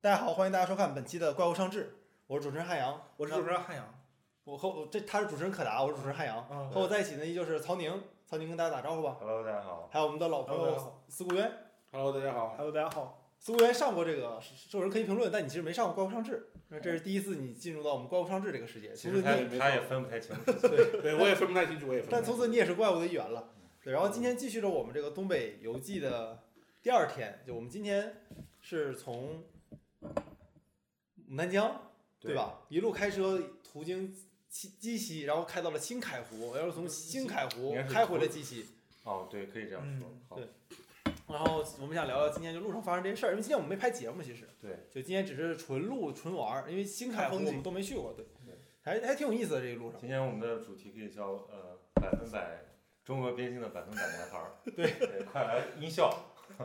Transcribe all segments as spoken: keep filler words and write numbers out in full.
大家好，欢迎大家收看本期的怪物上志，我是主持人汉阳， 我是主持人汉阳， 我和我这他是主持人可达，我是主持人汉阳， 嗯、 和我在一起呢依旧是曹宁，曹宁跟大家打招呼吧。 Hello， 大家好。 还有我们的老朋友思顾渊。 Hello， 大家好。 Hello， 大家好。 思顾渊上过这个兽人可以评论，但你其实没上过怪物上志，这是第一次你进入到我们怪物上志这个世界。 其实他他也分不太清楚， 对对，我也分不太清楚，我也分不太清楚。 但从此你也是怪物的一员了。对，然后今天继续着我们这个东北游记的第二天，就我们今天是从牡丹江，对吧？一路开车途经鸡西，然后开到了新凯湖，然后从新凯湖开回了鸡西。 哦，对，可以这样说。 嗯、好对。然后我们想聊聊今天就路上发生这些事儿，因为今天我们没拍节目，其实。 对。 就今天只是纯录纯玩，因为新凯湖我们都没去过，对。 对。 还还挺有意思的这一路上。 今天我们的主题可以叫呃百分百中俄边境的百分百男孩儿。 对。 对，快来音效。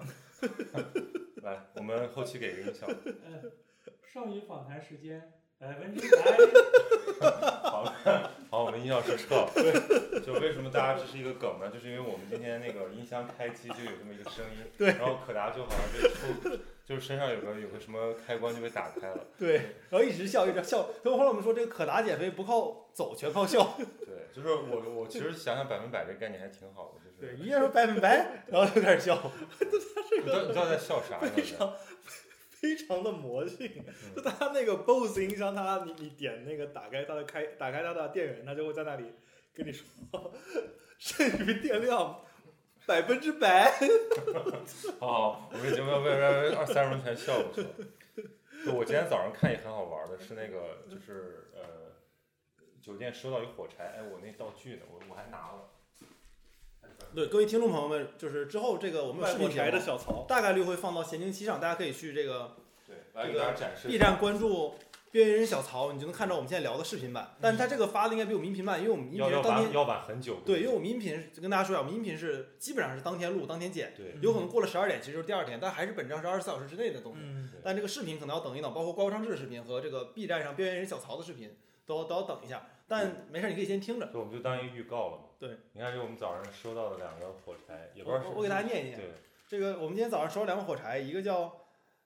来，我们后期给个音效。 嗯，少女访谈时间。百分之百。 好了，好，我们音效师撤了。对，就为什么大家这是一个梗呢？就是因为我们今天那个音箱开机就有这么一个声音， 对， 然后可达就好像被抽，就是身上有个有个什么开关就被打开了， 对，然后一直笑一直笑。所以后来我们说这个可达减肥不靠走，全靠笑。 对，就是我我其实想想百分百这个概念还挺好的，就是对，一人说百分百，然后就开始笑。 他这个你知道在笑啥呢？ 非常非常的魔性，就他那个 B O S S 音箱，他你你点那个打开它的开打开它的电源，它就会在那里跟你说剩余电量百分之百。 好好，我们节目要为让二三十分全笑过去了。就我今天早上看也很好玩的，是那个就是呃酒店收到一火柴，哎，我那道具呢，我我还拿了。 对，各位听众朋友们，就是之后这个我们有视频节目的小曹大概率会放到闲情期上，大家可以去这个对这个展示 B 站关注边缘人小曹，你就能看到我们现在聊的视频版。但是他这个发的应该比我们音频慢，因为我们音频是当天要晚很久。 对，因为我们音频跟大家说一下，我们音频是基本上是当天录当天剪， 对， 有可能过了十二点其实就是第二天，但还是本质上是二十四小时之内的东西。 嗯、 但这个视频可能要等一等，包括怪物上志的视频和这个 B 站上边缘人小曹的视频都都要等一下。但没事，你可以先听着。 就我们就当一个预告了嘛。 对， 你看，这我们早上收到的两个火柴，也不知道是。 我给大家念一念。 对， 这个我们今天早上收到两个火柴，一个叫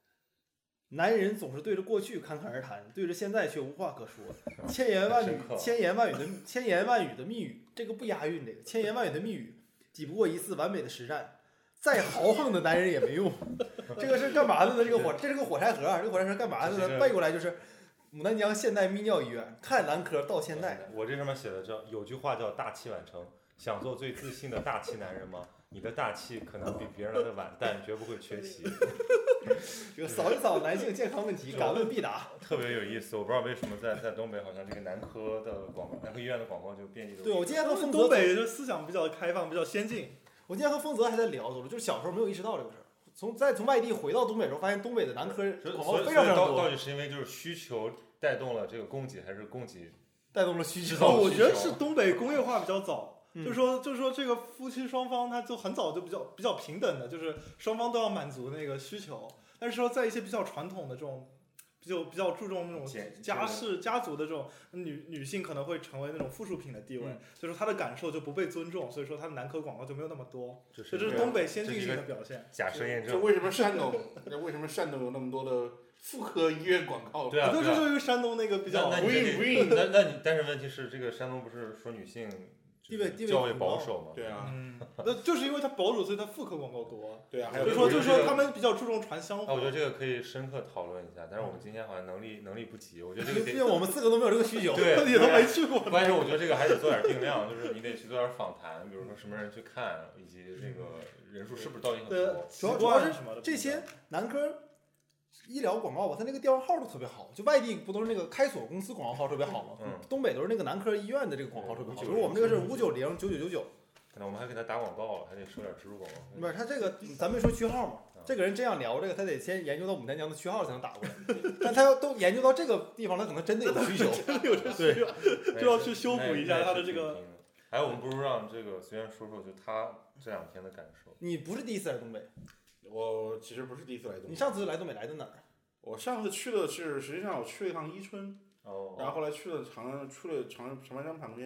“男人总是对着过去侃侃而谈，对着现在却无话可说”，千言万语，千言万语的千言万语的密语，这个不押韵，这个千言万语的密语，抵不过一次完美的实战。再豪横的男人也没用。这个是干嘛的呢？这个火，这是个火柴盒啊！这个火柴盒干嘛的呢？背过来就是。牡丹江现代泌尿医院，看男科到现代。 我这上面写的叫有句话叫大器晚成，想做最自信的大气男人吗？你的大气可能比别人来的晚，但绝不会缺席。 这个扫一扫男性健康问题，敢问必答， 特别有意思。我不知道为什么在在东北，好像这个男科的广告，男科医院的广告就遍地都是。 对，我今天和丰泽东北的思想比较开放，比较先进。 我今天和丰泽还在聊，就是小时候没有意识到这个事儿。从再从外地回到东北的时候，发现东北的男科广告非常非常多。 到底是因为就是需求带动了这个供给，还是供给带动了需求？ 我觉得是东北工业化比较早， 嗯、 就是说就是说这个夫妻双方他就很早就比较比较平等的，就是双方都要满足那个需求。但是说在一些比较传统的这种。比较比较注重那种家世家族的这种女女性可能会成为那种附属品的地位，嗯、所以说她的感受就不被尊重，所以说她的男科广告就没有那么多，这是东北先进性的表现。 假设验证。 就为什么山东，为什么山东有那么多的妇科医院广告？ 对啊， 这就是山东那个比较。 那你那那你但是问题是，这个山东不是说女性地位地位较为保守嘛？ 对啊， 嗯，那就是因为它保守，所以它妇科广告多。 对啊，还有所以说就是说他们比较注重传香火。 我觉得这个可以深刻讨论一下，但是我们今天好像能力能力不及，我觉得这个因为我们四个都没有这个需求， 对， 你都没去过。 关键是我觉得这个还得做点定量，就是你得去做点访谈，比如说什么人去看，以及这个人数是不是到底很多。 主要主要是这些男科。医疗广告吧，它那个电话号都特别好，就外地不都是那个开锁公司广告号特别好吗？ 嗯， 东北都是那个男科医院的这个广告特别好，比如我们这个是五九零九九九九。 可能我们还给他打广告了，还得收点植入广告。 不是他这个，咱没说区号嘛。这个人这样聊这个，他得先研究到牡丹江的区号才能打过来。但他要都研究到这个地方，他可能真的有需求， 真的有这需求，就要去修补一下他的这个。 还有，我们不如让这个随便说说，就他这两天的感受。 你不是第一次来东北？ 我其实不是第一次来东北。 你上次来东北来的哪儿？ 我上次去的是，实际上我去了一趟伊春， 哦， 然后后来去了长，去了长长白山旁边，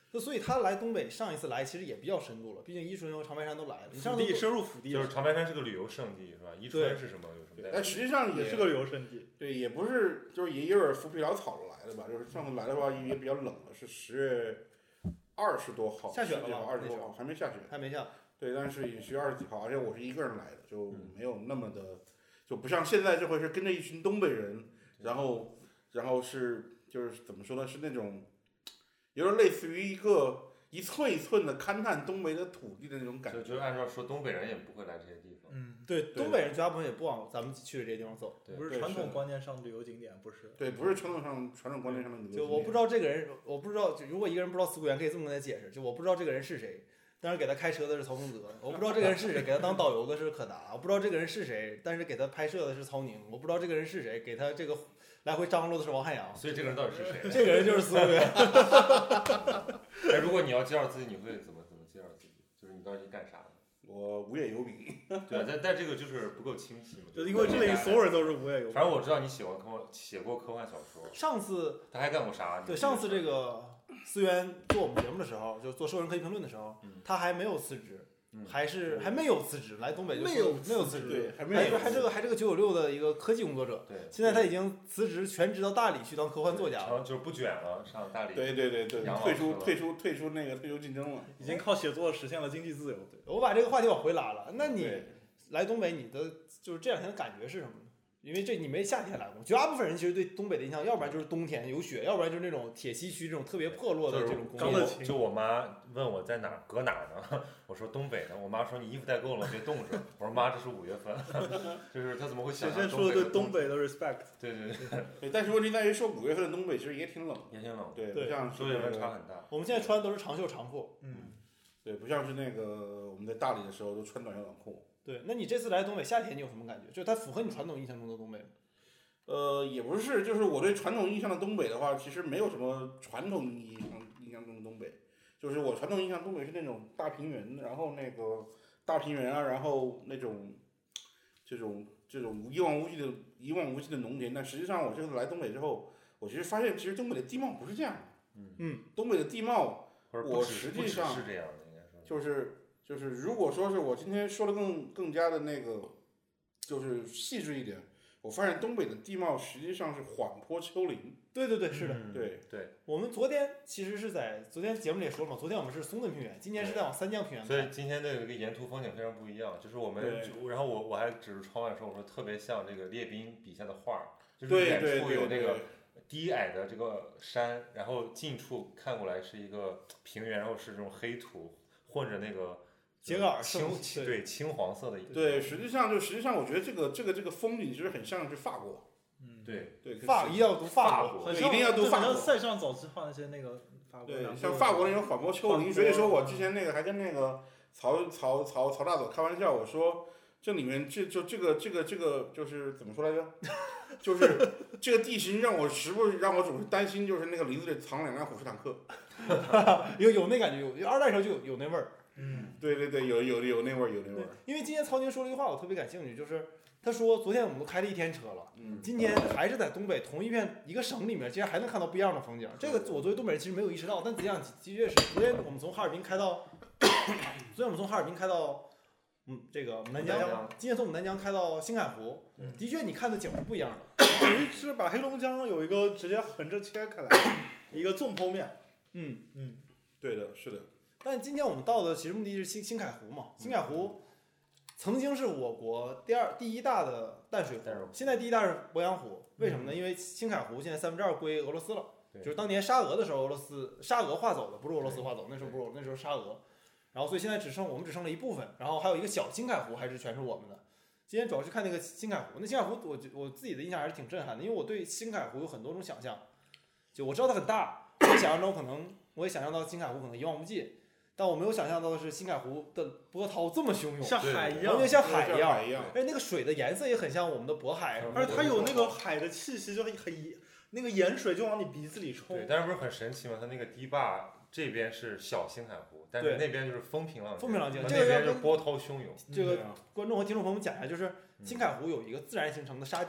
就所以他来东北上一次来其实也比较深度了，毕竟伊春和长白山都来了。你上腹地深入腹地， 就是长白山是个旅游胜地是吧？伊春是什么？有什么代表？ 但实际上也也是个旅游胜地。 对，也不是，就是也有点浮皮潦草的来的吧。就是上次来的话也比较冷了，是十月二十多号， 下雪了吧？ 二十多号还没下雪， 还没下。 对，但是也十月二十几号，而且我是一个人来的，就没有那么的，就不像现在这回是跟着一群东北人，然后然后是就是怎么说呢？是那种有点类似于一个。一寸一寸的勘探东北的土地的那种感觉， 就就按照说，东北人也不会来这些地方。 嗯， 对，东北人绝大部分也不往咱们去的这些地方走， 不是传统观念上的旅游景点，不是。 对，不是传统上传统观念上的旅游景点。 就我不知道这个人，我不知道，就如果一个人不知道四顾园，可以这么跟他解释，就我不知道这个人是谁，但是给他开车的是曹洪德，我不知道这个人是谁，给他当导游的是可达，我不知道这个人是谁，但是给他拍摄的是曹宁，我不知道这个人是谁，给他这个来回张罗的是王汉阳。 所以这个人到底是谁？ 这个人就是四顾园。 哎，如果你要介绍自己，你会怎么怎么介绍自己？就是你到底干啥的？ 我无业游民。 对啊，但但这个就是不够清晰嘛。 就因为这里所有人都是无业游民。 反正我知道你喜欢科幻，写过科幻小说。 上次他还干过啥？ 对，上次这个思源做我们节目的时候，就做《兽人科技评论》的时候， 嗯、 他还没有辞职。 嗯、 还是还没有辞职，来东北就没有没有辞职， 对，还没有，还还这个还这个九九六的一个科技工作者， 对， 现在他已经辞职，全职到大理去当科幻作家了， 就是不卷了，上大理， 对对对对，退出退出退出那个退休竞争了， 已经靠写作实现了经济自由。 对，我把这个话题往回拉了，那你来东北，你的就是这两天的感觉是什么呢？因为这你没夏天来过，绝大部分人其实对东北的印象，要不然就是冬天有雪，要不然就是那种铁西区这种特别破落的这种工业。 就我妈问我在哪儿，搁哪儿呢？我说东北呢。我妈说你衣服带够了，别冻着。我说妈，这是五月份，就是她怎么会想显现出了对东北的 respect。 对对对。对，但是问题在于说五月份的东北其实也挺冷， 也挺冷， 对， 对， 不像昼夜温差很大。 我们现在穿都是长袖长裤， 嗯， 对，不像是那个我们在大理的时候都穿短袖短裤。 对，那你这次来东北夏天你有什么感觉？就是它符合你传统印象中的东北吗？ 呃，也不是，就是我对传统印象的东北的话，其实没有什么传统意义上印象中的东北，就是我传统印象东北是那种大平原，然后那个大平原啊，然后那种这种这种一望无际的一望无际的农田。但实际上我这次来东北之后，我其实发现，其实东北的地貌不是这样的。 嗯， 东北的地貌，我实际上是这样的，应该说就是就是，如果说是我今天说的更更加的那个，就是细致一点。我发现东北的地貌实际上是缓坡丘陵。 对对对，是的， 嗯、 对对。 我们昨天其实是在昨天节目里也说了嘛，昨天我们是松嫩平原，今天是在往三江平原。 所以今天的这个沿途风景非常不一样，就是我们，然后我我还指着窗外说，我说特别像这个列宾笔下的画，就是远处有那个低矮的这个山，然后近处看过来是一个平原，然后是这种黑土混着那个。 秸秆青对青黄色的， 对，实际上就实际上我觉得这个这个这个风景其实很像是法国， 嗯， 对对， 法一定要读法国， 一定要读法国。 塞尚早期画那些那个法国， 对，像法国那种缓坡丘陵，所以说我之前那个还跟那个曹曹曹曹大佐开玩笑，我说这里面这就这个这个这个就是怎么说来着？就是这个地形让我时不时让我总是担心，就是那个林子里藏两辆虎式坦克， 有有那感觉，有二代时候就有有那味儿。 嗯，对对对，有有有那味儿，有那味儿。 因为今天曹宁说了一句话，我特别感兴趣，就是他说昨天我们都开了一天车了， 嗯， 今天还是在东北同一片一个省里面，竟然还能看到不一样的风景。这个我作为东北人其实没有意识到，但实际上的确是。昨天我们从哈尔滨开到，昨天我们从哈尔滨开到，嗯，这个南疆，今天从我们南疆开到青海湖， 嗯、 的确你看的景是不一样的。 等于是把黑龙江有一个直接横着切开来，一个纵剖面。 嗯嗯， 对的，是的。 但今天我们到的其实目的地是青青海湖嘛，青海湖曾经是我国第二第一大的淡水湖，现在第一大是鄱阳湖。为什么呢？因为青海湖现在三分之二归俄罗斯了，就是当年沙俄的时候，俄罗斯沙俄划走的，不是俄罗斯划走，那时候不是那时候沙俄，然后所以现在只剩我们只剩了一部分，然后还有一个小青海湖还是全是我们的。今天主要是看那个青海湖，那青海湖我我自己的印象还是挺震撼的，因为我对青海湖有很多种想象，就我知道它很大，我想象中可能我也想象到青海湖可能一望无际。但我没有想象到的是，青海湖的波涛这么汹涌， 像海一样， 完全像海一样， 而且那个水的颜色也很像我们的渤海， 而且它有那个海的气息，就很很那个盐水就往你鼻子里冲。 对，但是不是很神奇吗？它那个堤坝这边是小青海湖，但是那边就是风平浪静， 风平浪静， 那边就是波涛汹涌。 这个观众和听众朋友们讲一下，就是青海湖有一个自然形成的沙堤，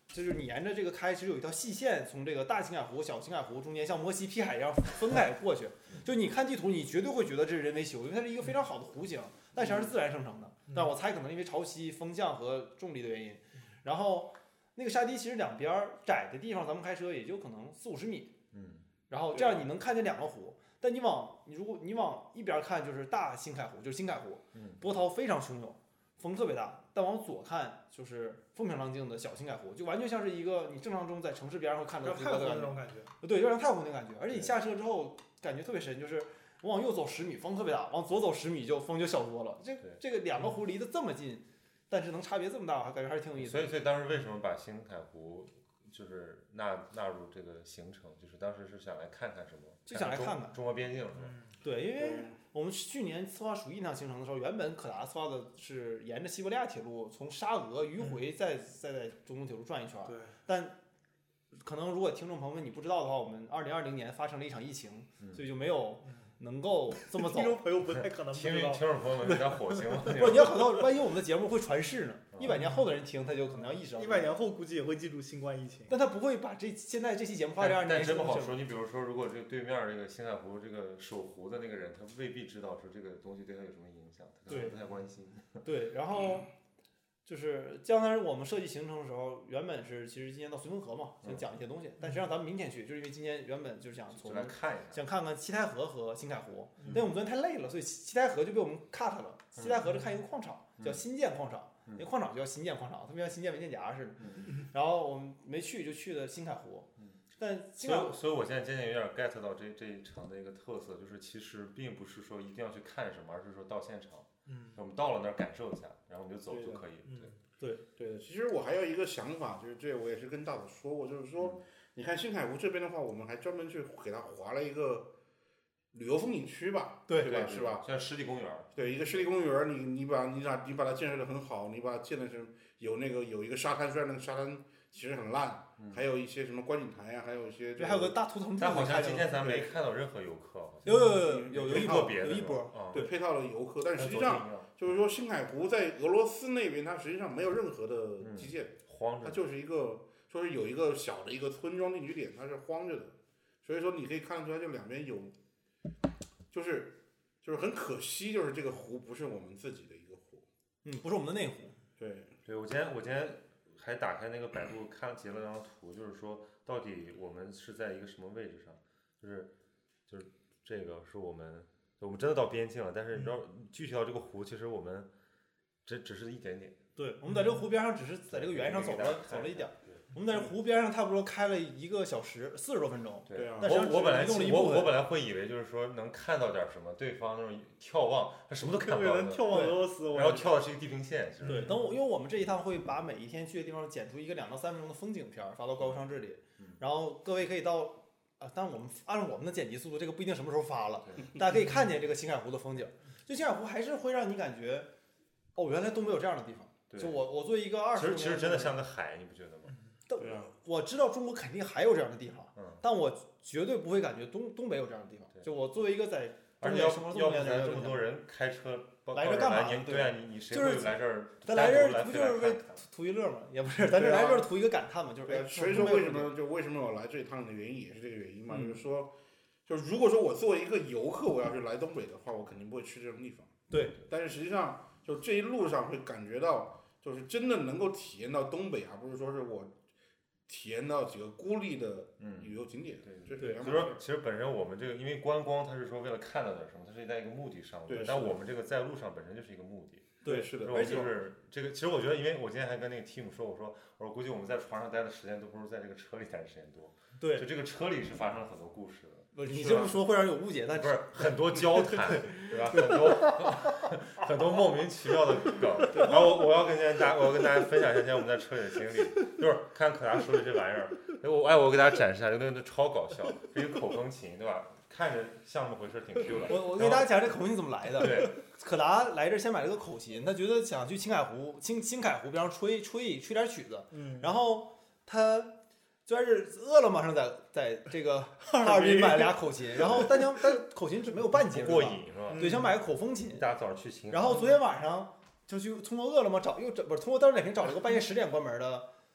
就是你沿着这个开，其实有一条细线从这个大青海湖、小青海湖中间像摩西劈海一样分开过去。就你看地图，你绝对会觉得这是人为修，因为它是一个非常好的弧形，但实际上是自然生成的。但我猜可能因为潮汐、风向和重力的原因，然后那个沙堤其实两边窄的地方，咱们开车也就可能四五十米， 嗯， 然后这样你能看见两个湖。但你往你如果你往一边看就是大新海湖，就是新海湖，波涛非常汹涌，风特别大。但往左看就是风平浪静的小新海湖，就完全像是一个你正常中在城市边上会看到太湖那种感觉。 对，有点太湖那感觉。而且你下车之后感觉特别深，就是我往右走十米风特别大，往左走十米就风就小多了。这这个两个湖离得这么近，但是能差别这么大，感觉还是挺有意思的。 所以所以当时为什么把新海湖就是纳纳入这个行程，就是当时是想来看看什么？ 就想来看看中国边境是吧？ 嗯， 对，因为我们去年策划蜀一那趟行程的时候，原本可达策划的是沿着西伯利亚铁路从沙俄迂回，再再在中东铁路转一圈。 对， 但可能如果听众朋友们你不知道的话，我们二零二零年发生了一场疫情，所以就没有能够这么走。 听众朋友不太可能不知道。 听众朋友们，你在火星吗？ 不是，你要考到，万一我们的节目会传世呢？一百年后的人听，他就可能要意识到。 一百年后估计也会记住新冠疫情， 但他不会把这现在这期节目发这二年。 但真不好说。你比如说，如果这对面这个新海湖这个守湖的那个人，他未必知道说这个东西对他有什么影响，他可能不太关心。 对，然后就是刚才我们设计行程的时候，原本是其实今天到绥芬河嘛，想讲一些东西，但实际上咱们明天去，就是因为今天原本就是想从来看一下， 想看看七台河和新海湖，但是我们昨天太累了，所以七台河就被我们 cut 了。七台河是看一个矿场，叫新建矿场。那矿场就叫新建矿场，特别像新建文件夹似的。然后我们没去，就去的新海湖。但所以，所以我现在渐渐有点 get 到这这一场的一个特色，就是其实并不是说一定要去看什么，而是说到现场，嗯，我们到了那儿感受一下，然后我们就走就可以。 对对对，其实我还有一个想法，就是这我也是跟大子说过，就是说，你看新海湖这边的话，我们还专门去给它划了一个旅游风景区吧， 对对吧？是吧？ 像湿地公园， 对，一个湿地公园，你你把你把你把它建设的很好，你把它建的是有那个有一个沙滩，虽然那个沙滩其实很烂，嗯、还有一些什么观景台呀、啊，还有一些、这个， 还有个大图腾柱。 但好像今天咱没看到任何游客， 有有有有有一波有一波， 嗯、 对，配套的游客，但实际上就是说新海湖在俄罗斯那边，它实际上没有任何的基建， 嗯、荒着， 它就是一个说是有一个小的一个村庄定居点，它是荒着的，所以说你可以看得出来，这两边有。就是就是很可惜，就是这个湖不是我们自己的一个湖， 嗯，不是我们的内湖。 对， 对我今天我今天还打开那个百度看截了张图，就是说到底我们是在一个什么位置上，就是就是这个是我们我们真的到边境了，但是你知道具体到这个湖，其实我们这只是一点点。 对，我们在这个湖边上只是在这个原上走了走了一点。我们在湖边上差不多开了一个小时，四十多分钟。 对啊， 我我本来我我本来会以为就是说能看到点什么，对方那种眺望，他什么都看不到的。 眺望俄罗斯， 然后跳的是一个地平线。 对，等我因为我们这一趟会把每一天去的地方剪出一个两到三分钟的风景片发到高商这里，然后各位可以到啊，但是我们按照我们的剪辑速度，这个不一定什么时候发了，大家可以看见这个新海湖的风景。就新海湖还是会让你感觉，哦，原来东北有这样的地方。就我我作为一个二十， 其实其实真的像个海，你不觉得吗？ 但我知道中国肯定还有这样的地方， 嗯、 但我绝对不会感觉东东北有这样的地方。就我作为一个在东北生活这么多年的人， 这么多人开车来这干嘛？ 对啊，你你谁会来这儿？ 咱来这儿不就是为图一乐吗？也不是，咱这来这儿图一个感叹嘛，就是。 所以说为什么就为什么我来这一趟的原因也是这个原因嘛，嗯、就是说，就是如果说我作为一个游客，我要是来东北的话，我肯定不会去这种地方。 对。 但是实际上，就这一路上会感觉到，就是真的能够体验到东北，而不是说是我。体验到几个孤立的旅游景点， 嗯、 对对，所以说其实本身我们这个，因为观光它是说为了看到点什么，它是在一个目的上， 对， 但我们这个在路上本身就是一个目的， 对，是的， 而且就是这个，其实我觉得，因为我今天还跟那个 team 说，我说我说估计我们在床上待的时间都不如在这个车里待的时间多， 对， 就这个车里是发生了很多故事的。 不是你这么说会让人有误解，但不是很多交谈，对吧？很多很多莫名其妙的梗。然后我我要跟大家，我要跟大家分享一下今天我们在车里的经历，就是看可达说的这玩意儿，我哎我给大家展示一下，就那那超搞笑，是一个口风琴，对吧？看着像那么回事，挺 Q 的。 我我给大家讲这口风琴怎么来的。 对， 可达来这先买了个口琴，他觉得想去青海湖、青青海湖边上吹吹吹点曲子，嗯，然后他。虽然是饿了么上在在这个哈尔滨买了俩口琴，然后但想但口琴只没有半截过瘾是吧？ 对，想买个口风琴。 大家早上去青。 然后昨天晚上就去通过饿了么找又找不是通过大众点评找了个半夜十点关门的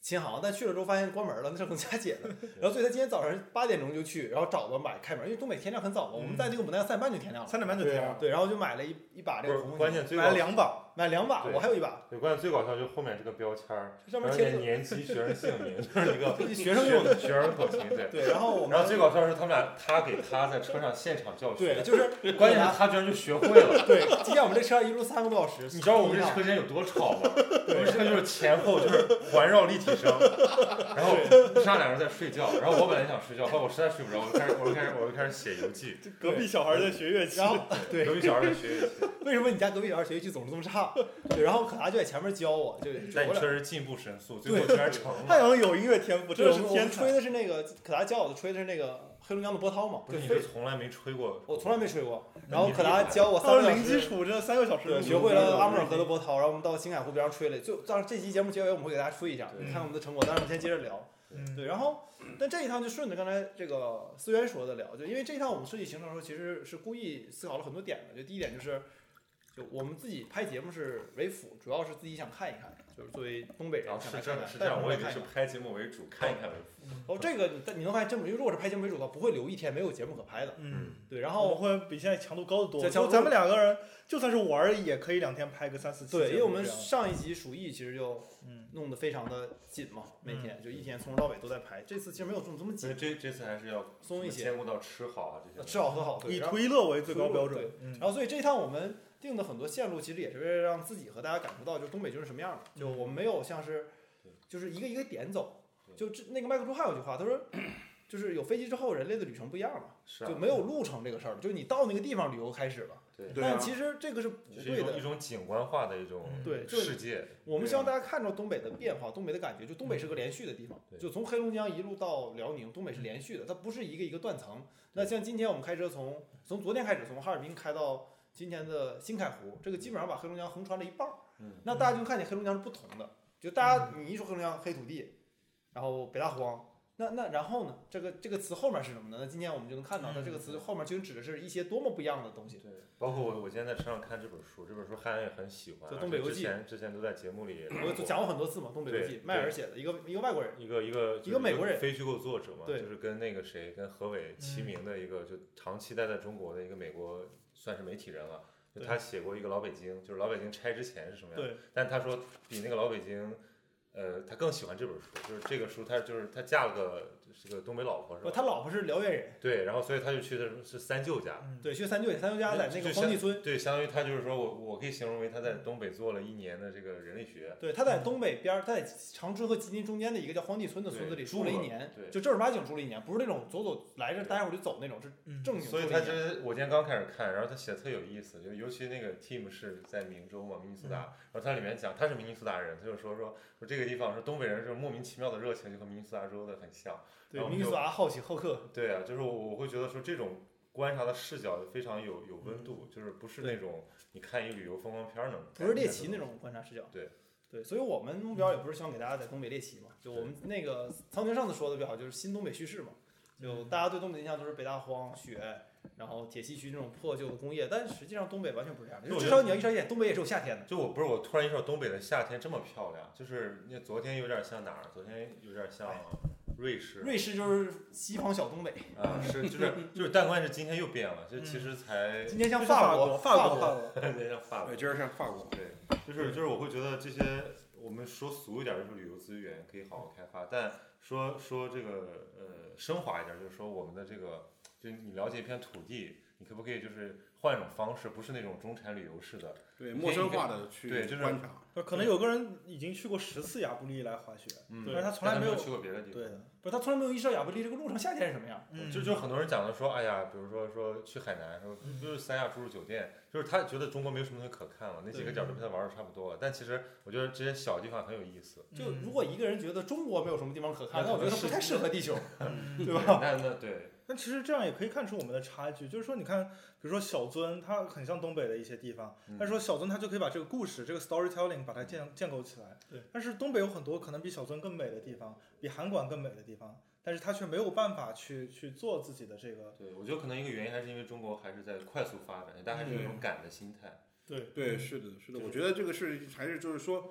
琴行，但去了之后发现关门了，那是更加解的。然后所以他今天早上八点钟就去，然后找个买开门，因为东北天亮很早嘛，我们在那个牡丹江三点半就天亮了， 三点半就天亮。 对，然后就买了一一把这个红， 关键最买了两把， 买两把，我还有一把。 对，关键最搞笑就是后面这个标签儿， 上面贴年级、学生姓名，就是一个学生用的学生口琴，对。 对，然后我们， 然后最搞笑的是他们俩，他给他在车上现场教学， 对，就是关键是他居然就学会了。 对，今天我们这车上一路三个多小时， 你知道我们这车间有多吵吗？我们车就是前后就是环绕立体声，然后上两个人在睡觉，然后我本来想睡觉，后来我实在睡不着，我就开始我就开始我就开始写游记。 隔壁小孩在学乐器， 然后对， 隔壁小孩在学乐器。 为什么你家隔壁小孩学乐器总是这么差？对，然后可达就在前面教我，就但你确实进步神速，最后居然成了。 太阳有音乐天赋，这是天吹的是那个可达教我的吹的是那个黑龙江的波涛嘛？ 不是，你是从来没吹过？ 我从来没吹过。然后可达教我三个小时， 零基础，这三个小时， 对，学会了阿穆尔河的波涛，然后我们到青海湖边上吹了。就当然这期节目结尾我们会给大家吹一下，看我们的成果。但是我们先接着聊。 嗯， 对，然后但这一趟就顺着刚才这个思源说的聊，就因为这一趟我们设计行程的时候，其实是故意思考了很多点的。就第一点就是，就我们自己拍节目是为辅，主要是自己想看一看，就是作为东北人想是来看看。 是这样，我以为是拍节目为主，看一看为辅。 哦，这个你你能发现真不，因为如果是拍节目为主的话，不会留一天没有节目可拍的。 嗯， 对，然后我们会比现在强度高得多。 就就咱们两个人，就算是玩儿，也可以两天拍个三四期。 对，因为我们上一集鼠疫其实就嗯弄得非常的紧嘛，每天就一天从头到尾都在拍。这次其实没有弄这么紧， 这这次还是要松一些， 兼顾到吃好啊这些， 吃好喝好， 以图一乐为最高标准。 对，然后所以这一趟我们定的很多线路，其实也是为了让自己和大家感受到，就东北就是什么样的。就我们没有像是，就是一个一个点走。就这那个麦克朱汉有句话，他说，就是有飞机之后，人类的旅程不一样了， 是啊、 就没有路程这个事儿了，就是你到那个地方旅游开始了。 对， 但其实这个是不对的， 一种景观化的一种对世界。 我们希望大家看到东北的变化，东北的感觉，就东北是个连续的地方，就从黑龙江一路到辽宁，东北是连续的，它不是一个一个断层。那像今天我们开车从从昨天开始从哈尔滨开到今天的新凯湖，这个基本上把黑龙江横穿了一半儿。那大家就看见黑龙江是不同的，就大家你一说黑龙江黑土地，然后北大荒。那那然后呢？这个这个词后面是什么呢？那今天我们就能看到，它这个词后面究竟指的是一些多么不一样的东西。 对，包括我我今天在车上看这本书，这本书汉阳也很喜欢。 就《东北游记》， 之前之前都在节目里， 我讲过很多次嘛，《东北游记》，迈尔写的，一个一个外国人， 一个一个一个美国人， 非虚构作者嘛， 对， 就是跟那个谁，跟何伟齐名的一个，就长期待在中国的一个美国算是媒体人了。就他写过一个老北京，就是老北京拆之前是什么样。 对。 但他说比那个老北京。呃，他更喜欢这本书，就是这个书，他就是他嫁了个是个东北老婆是吧？ 他老婆是辽源人。 对，然后所以他就去的是三舅家。 嗯、对，去三舅家，三舅家在那个荒地村。 对，相当于他就是说我我可以形容为他在东北做了一年的这个人类学。 对，他在东北边，他在长春和吉林中间的一个叫荒地村的村子里住了一年， 对， 就正儿八经住了一年，不是那种走走来这待会儿就走那种，是正经。 所以他这我今天刚开始看，然后他写的特有意思，就尤其那个 team 是在明州嘛，明尼苏达， 嗯、 然后他里面讲他是明尼苏达人，他就说说说这个地方是东北人。这种莫名其妙的热情就和明尼苏达州的很像， 对，明尼苏达好奇好客， 对啊，就是我我会觉得说这种观察的视角非常有有温度，就是不是那种你看一个旅游风光片能， 不是猎奇那种观察视角， 对对，所以我们目标也不是希望给大家在东北猎奇嘛，就我们那个苍宁上次说的比较好，就是新东北叙事嘛，就大家对东北的印象都是北大荒雪。然后铁西区这种破旧的工业，但实际上东北完全不是这样的。至少你要意识到一点，东北也是有夏天的。 就我不是我突然意识到东北的夏天这么漂亮，就是那昨天有点像哪儿？昨天有点像瑞士。 瑞士就是西方小东北啊，是就是就是，但关键是今天又变了，就其实才今天像法国， 法国，法国， 今天像法国， 今儿像法国。 对，就是就是，我会觉得这些我们说俗一点就是旅游资源可以好好开发，但说说这个呃升华一点，就是说我们的这个。就你了解一片土地，你可不可以就是换一种方式，不是那种中产旅游式的， 对陌生化的去对，就是观察。 可能有个人已经去过十次亚布力来滑雪， 嗯， 但是他从来没有去过别的地方。 对， 不是他从来没有意识到亚布力这个路上夏天是什么样。 嗯，就就很多人讲的说，哎呀，比如说说去海南，说就是三亚住住酒店，就是他觉得中国没有什么东西可看了，那几个角都被他玩的差不多了。但其实我觉得这些小地方很有意思。 就如果一个人觉得中国没有什么地方可看，那我觉得他不太适合地球，对吧？ 那那对。 但其实这样也可以看出我们的差距，就是说，你看，比如说小樽，它很像东北的一些地方，但是说小樽它就可以把这个故事、这个 storytelling 把它建建构起来。 对。 但是东北有很多可能比小樽更美的地方，比函馆更美的地方，但是它却没有办法去去做自己的这个。 对，我觉得可能一个原因还是因为中国还是在快速发展，大家还是有一种赶的心态。 对对，是的，是的，我觉得这个是还是就是说。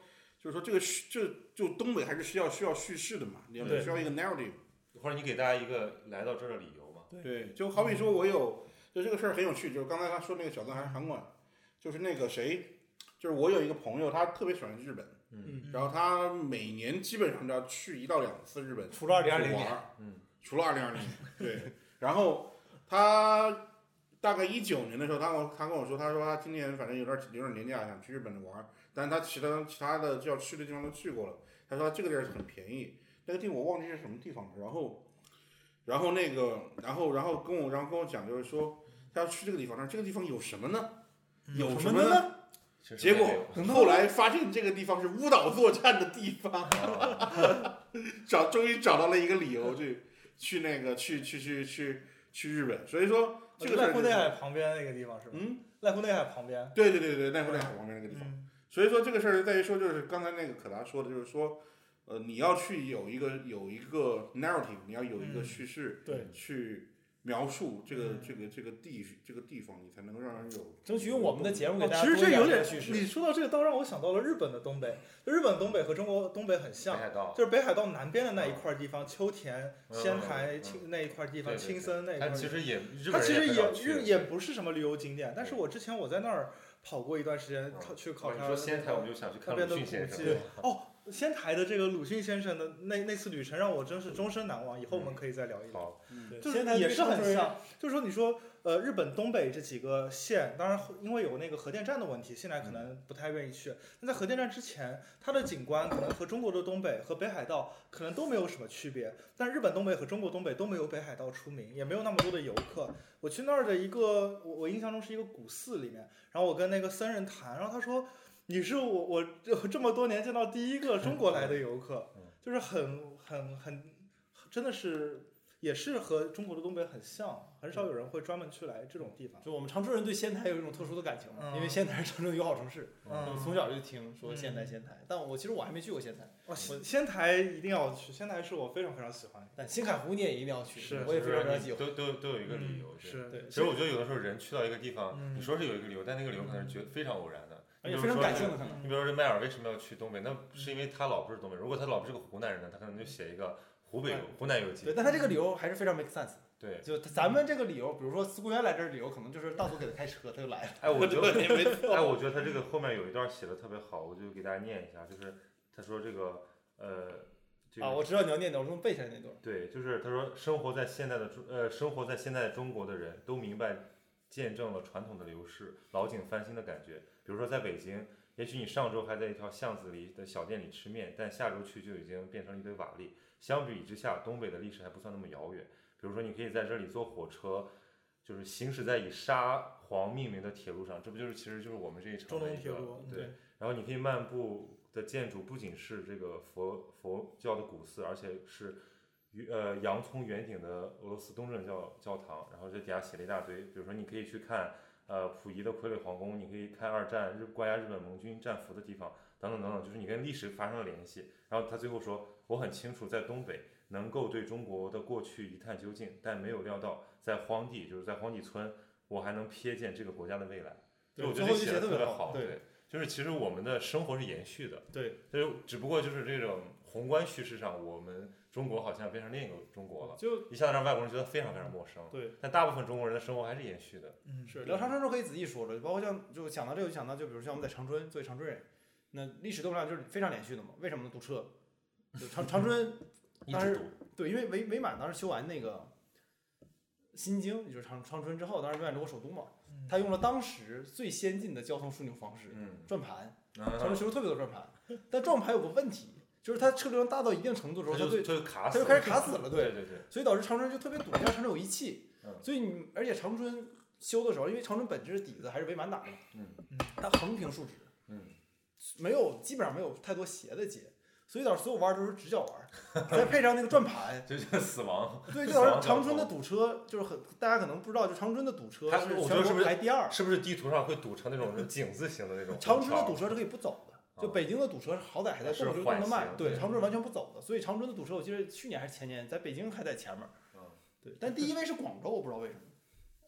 就是说这个这就东北还是需要需要叙事的嘛，你要需要一个 narrative， 或者你给大家一个来到这儿的理由嘛。 对，就好比说我有，就这个事儿很有趣，就是刚才他说那个小藏韩馆，就是那个谁，就是我有一个朋友，他特别喜欢日本， 嗯， 然后他每年基本上都要去一到两次日本， 除了二零二零年， 嗯， 除了二零二零年，对，然后他大概一九年的时候，他跟我他跟我说，他说他今年反正有点有点年假，想去日本玩，但是他其他其他的要去的地方都去过了，他说这个地儿很便宜，那个地方我忘记是什么地方了，然后。然后那个，然后然后跟我，然后跟我讲，就是说他要去这个地方，但这个地方有什么呢？有什么呢？结果后来发现这个地方是乌岛作战的地方，找终于找到了一个理由，去去那个去去去去去日本。所以说这个濑户内海旁边那个地方是吧？ 嗯， 濑户内海旁边。 对对对对，濑户内海旁边那个地方。 嗯、 所以说这个事儿在于说，就是刚才那个可达说的，就是说。呃，你要去有一个有一个 narrative， 你要有一个叙事， 嗯、对， 去描述这个、嗯、这个这个地这个地方，你才能让人有。 争取用我们的节目给大家多一点叙事。 你说到这个，倒让我想到了日本的东北。日本东北和中国东北很像，就是北海道南边的那一块地方，秋田、仙台、青那一块地方，青森那一块。 它其实也， 它其实也日也不是什么旅游景点，但是我之前我在那儿跑过一段时间，去考察。 你说仙台，我就想去看鲁迅先生。 哦。仙台的这个鲁迅先生的那那次旅程让我真是终身难忘，以后我们可以再聊一聊。 好， 嗯，就是也是很像，就是说你说呃日本东北这几个县，当然因为有那个核电站的问题，现在可能不太愿意去。那在核电站之前，它的景观可能和中国的东北和北海道可能都没有什么区别，但日本东北和中国东北都没有北海道出名，也没有那么多的游客。我去那儿的一个，我我印象中是一个古寺里面，然后我跟那个僧人谈，然后他说。你是我我这么多年见到第一个中国来的游客，就是很很很，真的是也是和中国的东北很像，很少有人会专门去来这种地方。 就我们常州人对仙台有一种特殊的感情嘛， 嗯、 因为仙台是常州的友好城市， 嗯、 从小就听说仙台仙台，嗯、但我其实我还没去过仙台。 哦，仙台一定要去，仙台是我非常非常喜欢。 但新海湖你也一定要去， 是我也非常非常喜欢。 都都都有一个理由， 嗯、是对。 其实我觉得有的时候人去到一个地方， 嗯、 你说是有一个理由，但那个理由可能是觉非常偶然的。 而且非常感性的可能。 你比如说这迈尔为什么要去东北？那是因为他老婆是东北人。如果他老婆是个湖南人呢，他可能就写一个湖北湖南游记。 对，但他这个理由还是非常 make sense。 对， 就咱们这个理由，比如说思顾源来这儿理由，可能就是大佐给他开车，他就来了。 哎，我觉得哎，我觉得他这个后面有一段写的特别好，我就给大家念一下，就是他说这个呃。这个、 啊，我知道你要念的，我能背下来那段。 对，就是他说，生活在现代的中呃，生活在现代中国的人都明白，见证了传统的流逝，老井翻新的感觉。比如说在北京，也许你上周还在一条巷子里的小店里吃面，但下周去就已经变成了一堆瓦砾。相比之下，东北的历史还不算那么遥远。比如说，你可以在这里坐火车，就是行驶在以沙皇命名的铁路上，这不就是其实就是我们这一场的一个中东铁路对。然后你可以漫步。的建筑不仅是这个佛佛教的古寺，而且是呃洋葱圆顶的俄罗斯东正教教堂。然后这底下写了一大堆，比如说你可以去看呃溥仪的傀儡皇宫，你可以看二战日关押日本盟军战俘的地方，等等等等，就是你跟历史发生了联系。然后他最后说，我很清楚在东北能够对中国的过去一探究竟，但没有料到在荒地，就是在荒地村，我还能瞥见这个国家的未来。 对， 我觉得这写的特别好。 对。就是其实我们的生活是延续的， 对， 就只不过就是这种宏观叙事上，我们中国好像变成另一个中国了， 就一下子让外国人觉得非常非常陌生。 对， 但大部分中国人的生活还是延续的。 嗯， 是聊长春时候可以仔细说说，包括像就想到这个就想到，就比如像我们在长春作为长春人，那历史对我们俩就是非常连续的嘛。为什么呢？堵车，就长长春当时对，因为伪伪满当时修完那个新京，也就是长长春之后，当时伪满中国首都嘛。他用了当时最先进的交通枢纽方式， 嗯， 转盘， 长春修了特别多转盘，但转盘有个问题，就是它车流量大到一定程度的时候，它对它就卡死，它就开始卡死了， 对对对， 所以导致长春就特别堵，加上长春有一气， 嗯， 所以你而且长春修的时候，因为长春本质底子还是伪满打的， 嗯， 它横平竖直， 嗯， 没有基本上没有太多斜的街。所以导致所有弯都是直角弯，再配上那个转盘， 这就是死亡。 对，就导致长春的堵车就是很，大家可能不知道，就长春的堵车是全国排第二。 是不是地图上会堵成那种井字形的那种？ 长春的堵车是可以不走的，就北京的堵车好歹还在动，就动得慢。对，长春完全不走的，所以长春的堵车，我记得去年还是前年，在北京还在前面。对，但第一位是广州，我不知道为什么。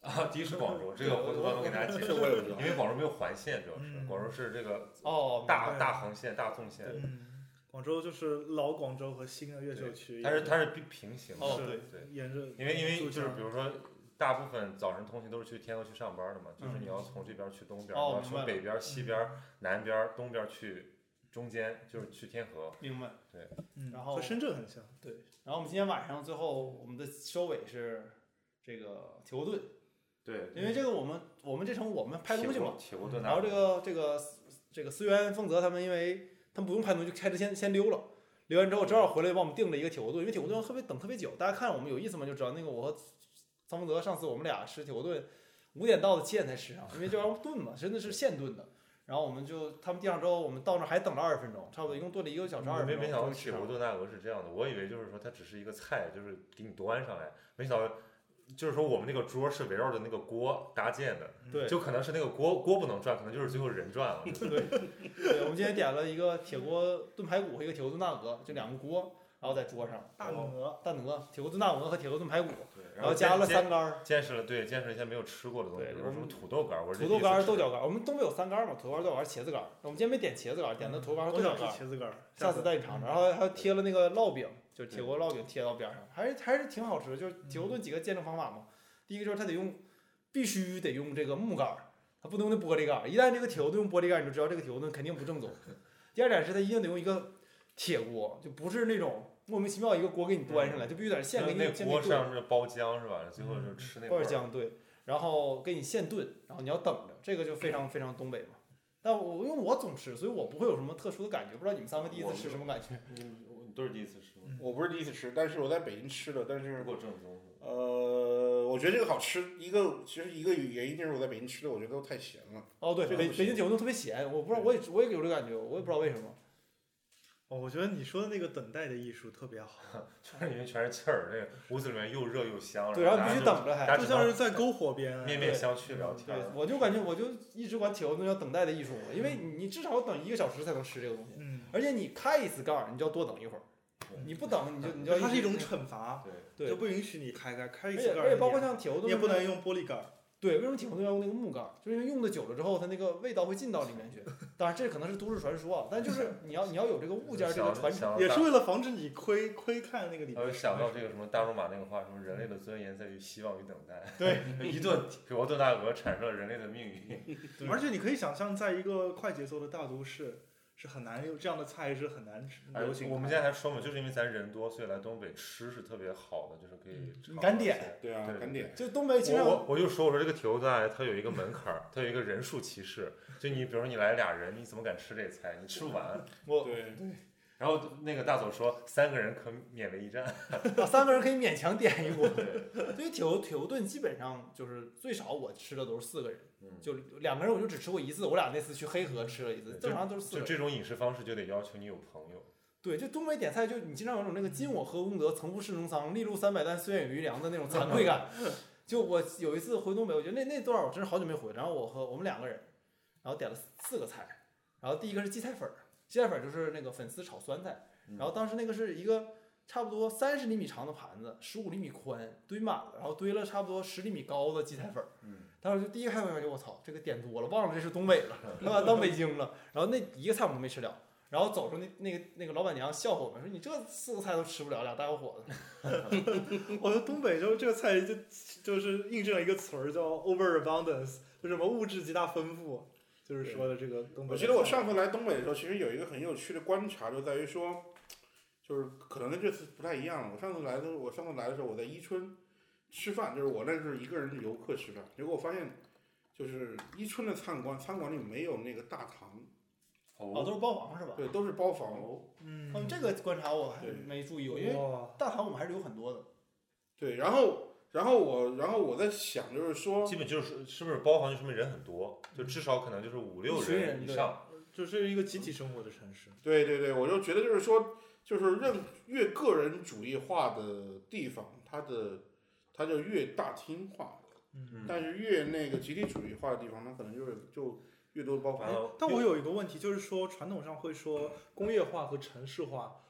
啊，第一是广州，这个回头我给大家解释， 这我也不知道因为广州没有环线，主要是嗯广州是这个哦， 大对大横线、大纵线， 嗯，广州就是老广州和新的越秀区， 它是它是平平行的， 哦是对对， 沿着， 因为因为就是比如说。大部分早晨通勤都是去天河去上班的嘛，就是你要从这边去东边， 哦你要从北边、西边、南边、东边去中间，就是去天河。 明白。 对， 嗯， 然后和深圳很像。 对，然后我们今天晚上最后我们的收尾是这个铁锅炖， 对， 因为这个我们我们这程我们拍东西嘛， 铁锅炖， 然后这个这个这个思源、丰泽他们，因为他们不用拍东西，就开车先先溜了。溜完之后正好回来帮我们订了一个铁锅炖，因为铁锅炖特别等特别久，大家看我们有意思吗？就知道那个我和桑丰泽上次我们俩吃铁锅炖，五点到的，七点才吃上，因为这玩意儿炖嘛，真的是现炖的。然后我们就他们订上之后，我们到那儿还等了二十分钟，差不多一共炖了一个小时二十分钟。 没没想到铁锅炖大鹅是这样的，我以为就是说它只是一个菜，就是给你端上来，没想到就是说我们那个桌是围绕着那个锅搭建的， 对， 就可能是那个锅锅不能转，可能就是最后人转了。 对，对，我们今天点了一个铁锅炖排骨和一个铁锅炖大鹅，就两个锅。然后在桌上， 大鹅、 大鹅、铁锅炖大鹅和铁锅炖排骨， 对， 然后加了三干， 见识了，对，见识了一些没有吃过的东西，比如什么土豆干，我土豆干、豆角干，我们东北有三干嘛，土豆干、豆角干、茄子干。我们今天没点茄子干，点的土豆干和豆角干。 茄子干， 下次带你尝尝。然后还贴了那个烙饼，就是铁锅烙饼贴到边上，还是还是挺好吃。就是铁锅炖几个鉴证方法嘛，第一个就是它得用，必须得用这个木杆，它不能用那玻璃杆。一旦这个铁锅炖用玻璃杆，你就知道这个铁锅炖肯定不正宗。第二点是它一定得用一个铁锅，就不是那种。莫名其妙一个锅给你端上来，就必须在现给你现那锅上是包浆是吧？最后就吃那包点浆，对，然后给你现炖，然后你要等着，这个就非常非常东北嘛。但我因为我总吃，所以我不会有什么特殊的感觉。不知道你们三个第一次吃什么感觉？ 嗯，都是第一次吃吗？ 我不是第一次吃，但是我在北京吃的，但是不够正宗。 呃，我觉得这个好吃，一个其实一个原因就是我在北京吃的，我觉得都太咸了。 哦，对，北北京铁锅炖特别咸，我不知道，我也我也有这个感觉，我也不知道为什么。 哦，我觉得你说的那个等待的艺术特别好， 就是里面全是气儿，那个屋子里面又热又香。 对，然后你必须等着，还就像是在篝火边面面相觑聊天。 对，我就感觉我就一直管铁锅炖叫等待的艺术，因为你至少等一个小时才能吃这个东西， 嗯， 而且你开一次盖儿，你就要多等一会儿，你不等你就你就要它是一种惩罚， 对， 就不允许你开盖，开一而次盖儿， 且而且包括像铁锅炖， 你也不能用玻璃盖。 对，为什么铁锅炖要用那个木盖？就是因为用的久了之后，它那个味道会进到里面去。当然，这可能是都市传说啊，但就是你要你要有这个物件这个传承， 也是为了防止你窥窥看那个里面。 我想到这个什么大仲马那个话，什么人类的尊严在于希望与等待。 对， 一顿铁锅炖大鹅产生了人类的命运。 而且你可以想象，在一个快节奏的大都市。是很难有这样的菜，是很难流行。 我们现在还说嘛，就是因为咱人多，所以来东北吃是特别好的，就是可以。 你敢点？ 对啊，敢点。 就东北经常。 我我就说，我说这个铁锅炖它有一个门槛儿，它有一个人数歧视。就你比如说你来俩人，你怎么敢吃这菜？你吃不完。 我对对。 然后那个大佐说，三个人可勉为一战。 啊，三个人可以勉强点一锅。对于铁锅铁锅炖，基本上就是最少我吃的都是四个人。就两个人我就只吃过一次，我俩那次去黑河吃了一次，正常都是四个人。 就这种饮食方式就得要求你有朋友。 对，就东北点菜，就你经常有种那个今我何功德，曾不是农桑，粒路三百担，虽远与余粮的那种惭愧感。就我有一次回东北，我觉得那那段我真是好久没回，然后我和我们两个人，然后点了四个菜，然后第一个是荠菜粉儿，荠菜粉儿就是那个粉丝炒酸菜，然后当时那个是一个差不多三十厘米长的盘子，十五厘米宽，堆满了，然后堆了差不多十厘米高的荠菜粉儿。当时就第一个开饭就我操，这个点多了，忘了这是东北了，他把当北京了。然后那一个菜我们都没吃了，然后走出那那个那个老板娘笑话我们说：“你这四个菜都吃不了，俩大小伙子。” 我说东北就这个菜就就是印证了一个词儿叫 overabundance， 就什么物质极大丰富，就是说的这个东北。 我记得我上次来东北的时候，其实有一个很有趣的观察，就在于说，就是可能跟这次不太一样。我上次来的我上次来的时候，我在伊春。吃饭就是我那是一个人游客吃饭，结果我发现，就是伊春的餐馆，餐馆里没有那个大堂， 哦，都是包房是吧？ 对，都是包房。 嗯，嗯这个观察我还没注意过，因为大堂我们还是有很多的。 对，然后，然后我，然后我在想，就是说， 基本就是是不是包房就说明人很多，就至少可能就是五六人以上， 就是一个集体生活的城市。 对对对，我就觉得就是说，就是任越个人主义化的地方，它的。它就越大厅化，嗯，但是越那个集体主义化的地方，它可能就是就越多包房。 但我有一个问题，就是说传统上会说工业化和城市化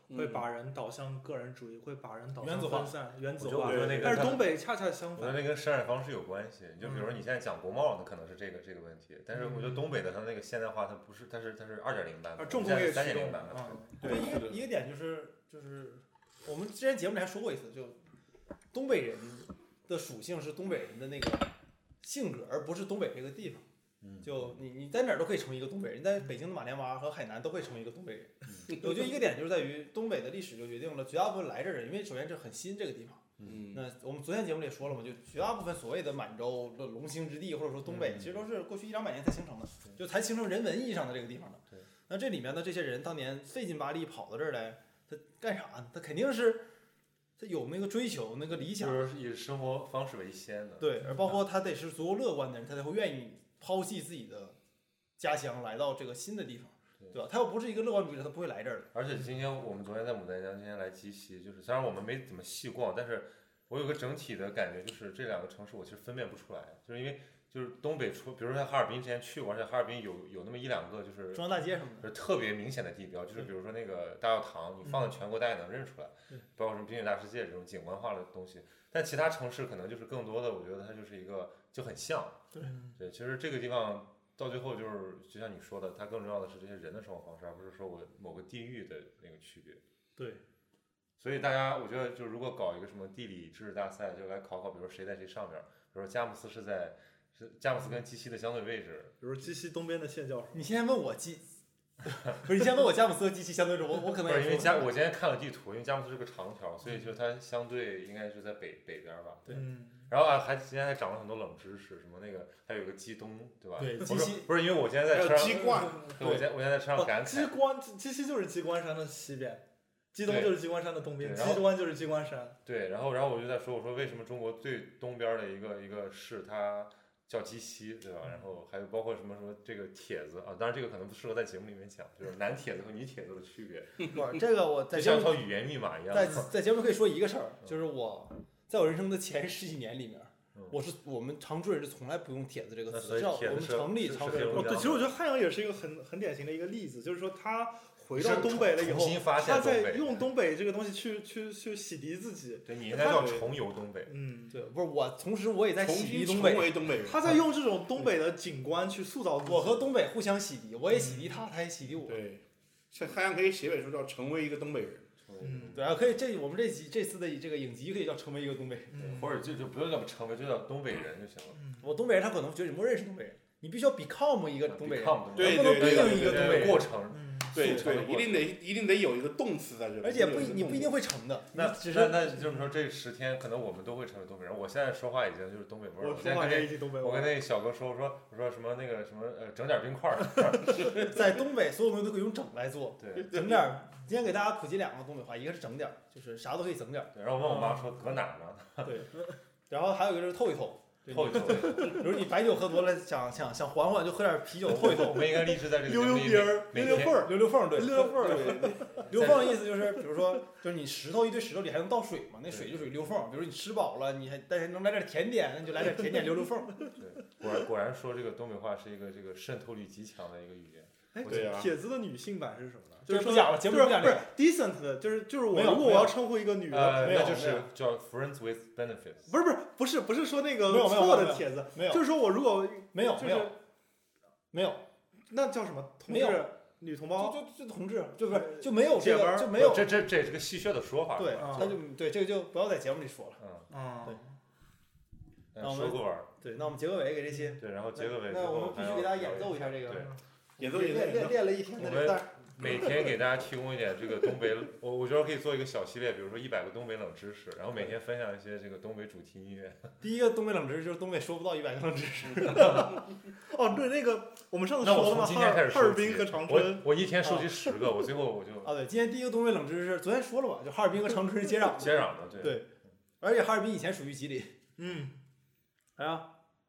会把人导向个人主义，会把人导原子化向分散、原子我化。 觉得那个但是东北恰恰相反， 我觉得那跟生产方式有关系。就比如说你现在讲国贸，那可能是这个这个问题，但是我觉得东北的它那个现代化，它不是，它是它是二点零版本， 啊重工业三驱动点零版本。 啊， 对，一个一个点就是就是我们之前节目里还说过一次，就东北人的属性是东北人的那个性格，而不是东北这个地方。 嗯， 就你你在哪儿都可以成为一个东北人，你在北京的马连洼和海南都会成为一个东北人。我觉得一个点就是在于东北的历史就决定了绝大部分来这儿人，因为首先这很新这个地方。 嗯， 那我们昨天节目里也说了嘛，就绝大部分所谓的满洲的龙兴之地，或者说东北， 嗯其实都是过去一两百年才形成的，就才形成人文意义上的这个地方的。 对。 那这里面的这些人当年费劲巴力跑到这儿来，他干啥呢？他肯定是他有那个追求、那个理想， 就是以生活方式为先的。 对，而包括他得是足够乐观的人，他才会愿意抛弃自己的家乡，来到这个新的地方，对吧？他要不是一个乐观主义者，他不会来这儿的。 而且今天我们昨天在牡丹江，今天来鸡西，就是虽然我们没怎么细逛，但是我有个整体的感觉，就是这两个城市我其实分辨不出来，就是因为就是东北出，比如说像哈尔滨之前去过，而且哈尔滨有有那么一两个就是中央大街什么的， 就是特别明显的地标，就是比如说那个大教堂，你放在全国大家也能认出来，包括什么冰雪大世界这种景观化的东西。但其他城市可能就是更多的，我觉得它就是一个就很像。 对对，其实这个地方到最后就是就像你说的，它更重要的是这些人的生活方式，而不是说我某个地域的那个区别。 对。 所以大家，我觉得就如果搞一个什么地理知识大赛，就来考考，比如说谁在谁上面，比如说佳木斯是在是佳木斯跟鸡西的相对位置， 比如鸡西东边的县叫什么？ 你现在问我鸡，不是你先问我佳木斯和鸡西相对着，我我可能不是因为佳， 我我今天看了地图，因为佳木斯是个长条，所以就它相对应该是在北北边吧。 对。 嗯， 然后啊，还今天还长了很多冷知识，什么那个还有个鸡东，对吧？ 对， 不是鸡西不是因为我今天在还有车上， 鸡冠， 对，我今天我今天在车上感鸡慨， 冠鸡西就是鸡冠山的西边，鸡东就是鸡冠山的东边， 对然后鸡冠就是鸡冠山。 对，然后然后我就在说，我说为什么中国最东边的一个一个市它叫鸡西，对吧？然后还有包括什么什么这个帖子啊，当然这个可能不适合在节目里面讲，就是男帖子和女帖子的区别， 不是这个我在就节目像一套语言密码一样。 在在节目可以说一个事儿，就是我在我人生的前十几年里面嗯， 我是我们常住人是从来不用帖子这个词， 那所以至少我们帖子是城里是常住人是黑龙江哦，对，其实我觉得汉阳也是一个很很典型的一个例子，就是说他回到是东北了以后重新发，现他东北在用东北这个东西去去去洗涤自己。 对你应该叫重游东北。 嗯， 对，不是我，同时我也在重洗涤新成东北， 为东北人。 他在用这种东北的景观去塑造自己。 我和东北互相洗涤，我也洗涤他，他也洗涤我。 对，像汉阳可以写本书叫《成为一个东北人》。 嗯对啊，可以，这我们这集这次的这个影集可以叫成为一个东北人。 嗯， 或者就就不用这么称为，就叫东北人就行了。 我东北人他可能觉得你默认是东北人，你必须要 become 一个东北人， Become 对不能对 being 对一个东北人过程。 嗯对对， 速成的过一定得一定得有一个动词在这里。 而且不一定有个动词你不一定会成的， 那你只那是那这么说，这十天可能我们都会成为东北人。我现在说话已经就是东北味儿了。 我说话我今天跟那也已经东北我跟味儿。 那小哥说，我说我说什么那个什么呃，整点冰块儿。 在东北所有东西都可以用整来做， 对整点儿。今天给大家普及两个东北话，一个是整点儿，就是啥都可以整点儿， 对，然后我问我妈说搁哪儿呢？ 对。然后还有一个就是透一透， 透一透。 比如你白酒喝多了，想想想缓缓，就喝点啤酒透一透。 我们应该立志在这个溜溜节目里边儿， 每天溜溜缝儿， 溜溜缝儿，对， 溜溜缝儿。 对，溜缝儿的意思就是，比如说，就是你石头一堆石头里还能倒水嘛，那水就属于溜缝儿。比如你吃饱了，你还但是能来点甜点，那你就来点甜点溜溜缝儿。 对，果然果然说这个东北话是一个这个渗透力极强的一个语言。 哎， 对啊帖子的女性版是什么呢？ 这就是说不讲了，节目就是不是不讲这个。 decent 的，就是就是我没有如果我没有要称呼一个女的， 呃， 没有那就是没有叫 friends with benefits。 不是不是不是不是说那个没有没有错没有的帖子， 没有就是说我如果就是没有没有没有， 那叫什么同没有志女同胞， 就就就同志，就不是就没有这姐们儿个就没有这这这也是个戏谑的说法。 对， 是吧啊他就对这个就不要在节目里说了。 嗯， 啊， 对嗯那我们说个玩儿。 对，那我们结个尾给这些， 对，然后结个尾之那我们后还要必须给大家演奏一下这个对， 演奏练演奏演奏。 练练了一天的这个蛋儿。 每天给大家提供一点这个东北，我我觉得可以做一个小系列，比如说一百个东北冷知识，然后每天分享一些这个东北主题音乐。 第一个东北冷知识就是东北说不到一百个冷知识。 哦对，那个我们上次那说了嘛， 我从今天哈尔哈开始收集尔滨和长我春， 我一天收集十个，我最后我就啊，对，今天第一个东北冷知识，昨天说了吧，就哈尔滨和长春是接壤的。 接壤的，对。 对，而且哈尔滨以前属于吉林。 嗯， 来啊！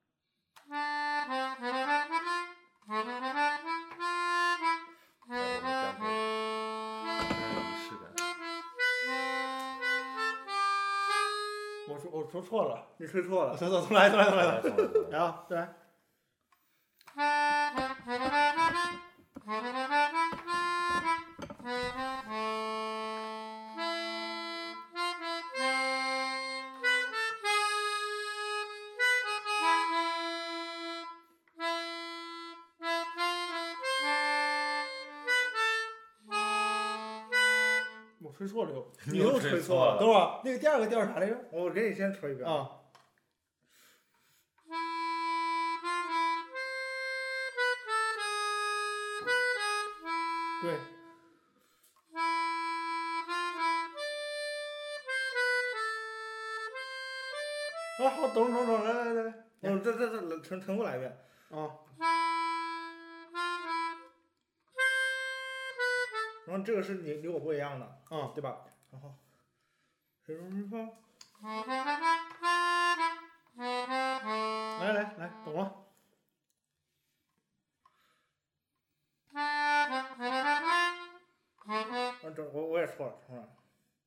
然后我们干杯，看有仪式感。 我说我说错了， 你吹错了， 走走，重来重来重来。 来，走走来啊，再来。 吹错了又。 你又吹错了。 等会儿，那个第二个调是啥来着？ 我给你先吹一遍啊。对。啊，好，等等等，来来来来， 嗯，这这这重重复来一遍。 啊。 然后这个是你离我不一样的， 嗯， 对吧？然后，谁说是放？ 来来来，懂了。 啊，这我我也错了，错了。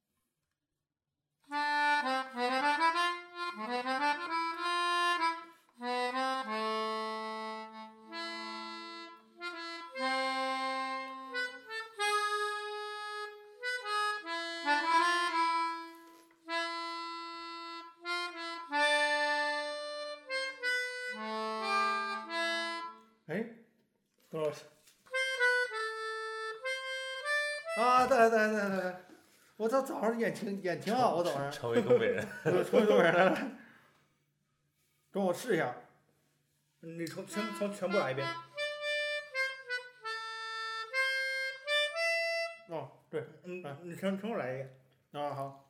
哎，多少？啊，再来再来再来再来！我操，早上眼挺眼挺好，我早上。 成为东北人。 成为东北人来来，跟我试一下。 你从全从全部来一遍。 哦，对， 嗯，你全全部来一遍。 啊好。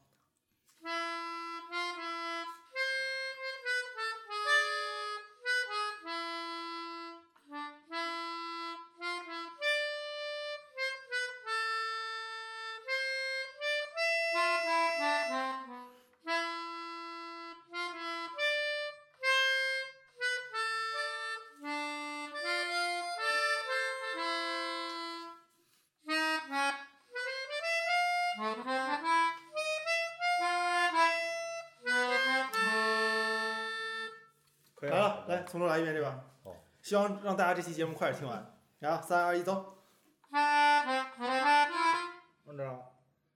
可以来了，来，从头来一遍这把。 哦。 希望让大家这期节目快点听完。然后三二一，走。 我知道。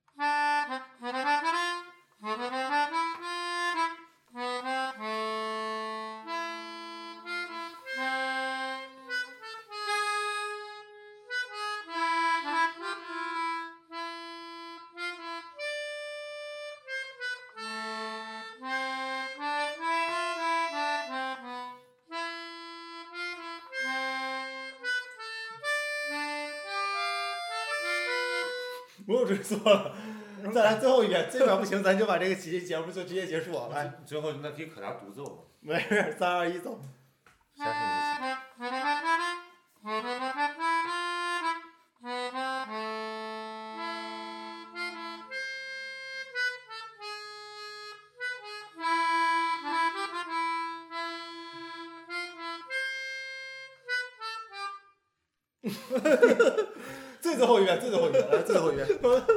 我又吹错了，再来最后一遍，这边不行，咱就把这个期节目就直接结束了。来， 最后那可以可他独奏。 没事，三二一，走。 相信自己。 最最后一遍，最最后一遍，来，最最后一遍。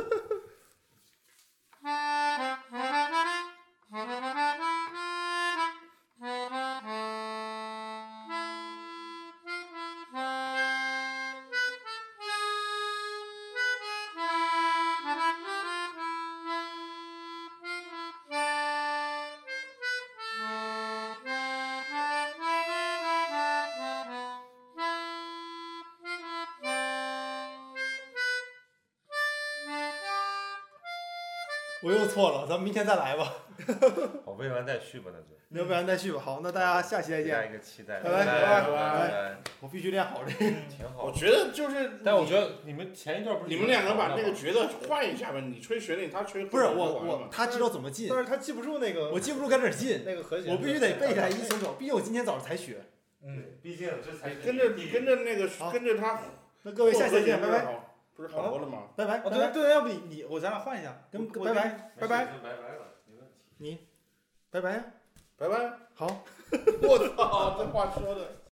我又错了，咱们明天再来吧。 好，未完待续吧，那就。 那未完待续吧。好，那大家下期再见。 大家一个期待。 拜拜拜拜拜拜。 我必须练好这个。 挺好。 我觉得就是， 但我觉得你们前一段不是你们两个把那个角色换一下吧，你吹旋律，他吹。 不是我我他知道怎么进， 但是他记不住那个。 我记不住该哪儿进， 那个和弦。 我必须得背下来一从手，毕竟我今天早上才学。 嗯， 毕竟这才跟着你跟着那个跟着他。 那各位下期再见，拜拜。 不是好多了吗？ 拜拜。 哦对对，要不你你我咱俩换一下， 跟拜拜拜拜。 拜拜了，没问题。 你，拜拜呀， 拜拜。 好。 我操，这话说的。